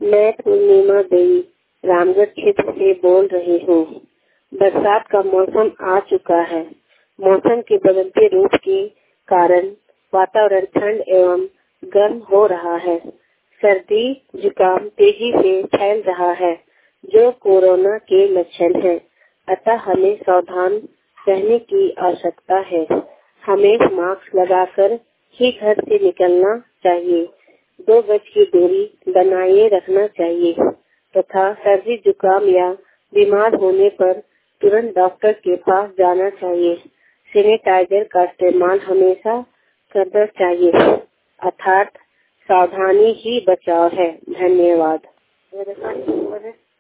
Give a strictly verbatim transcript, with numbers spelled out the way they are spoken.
मैं पूर्णिमा देवी रामगढ़ क्षेत्र से बोल रही हूँ। बरसात का मौसम आ चुका है। मौसम के बदलते रूप के कारण वातावरण ठंड एवं गर्म हो रहा है। सर्दी जुकाम तेजी से फैल रहा है, जो कोरोना के लक्षण है। अतः हमें सावधान रहने की आवश्यकता है। हमें मास्क लगाकर ही घर से निकलना चाहिए। दो गज की दूरी बनाए रखना चाहिए तथा सर्दी जुकाम या बीमार होने पर तुरंत डॉक्टर के पास जाना चाहिए। सैनिटाइजर का इस्तेमाल हमेशा करना चाहिए, अर्थात सावधानी ही बचाव है। धन्यवाद।